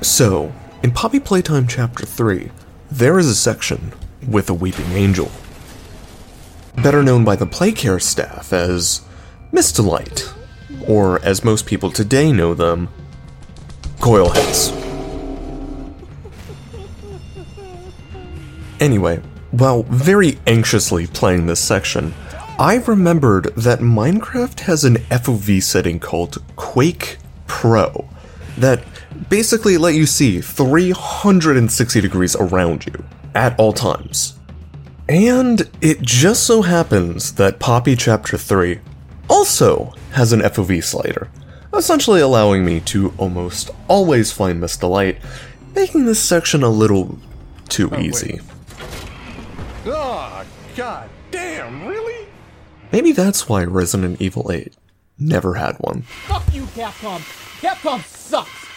So, in Poppy Playtime Chapter 3, there is a section with a weeping angel. Better known by the Playcare staff as Mystolite, or as most people today know them, Coilheads. Anyway, while very anxiously playing this section, I remembered that Minecraft has an FOV setting called Quake Pro that basically let you see 360 degrees around you at all times. And it just so happens that Poppy Chapter 3 also has an FOV slider, essentially allowing me to almost always find Mystolite, making this section a little too easy. Oh, god damn, really? Maybe that's why Resident Evil 8 never had one. Fuck you, Capcom! Capcom sucks!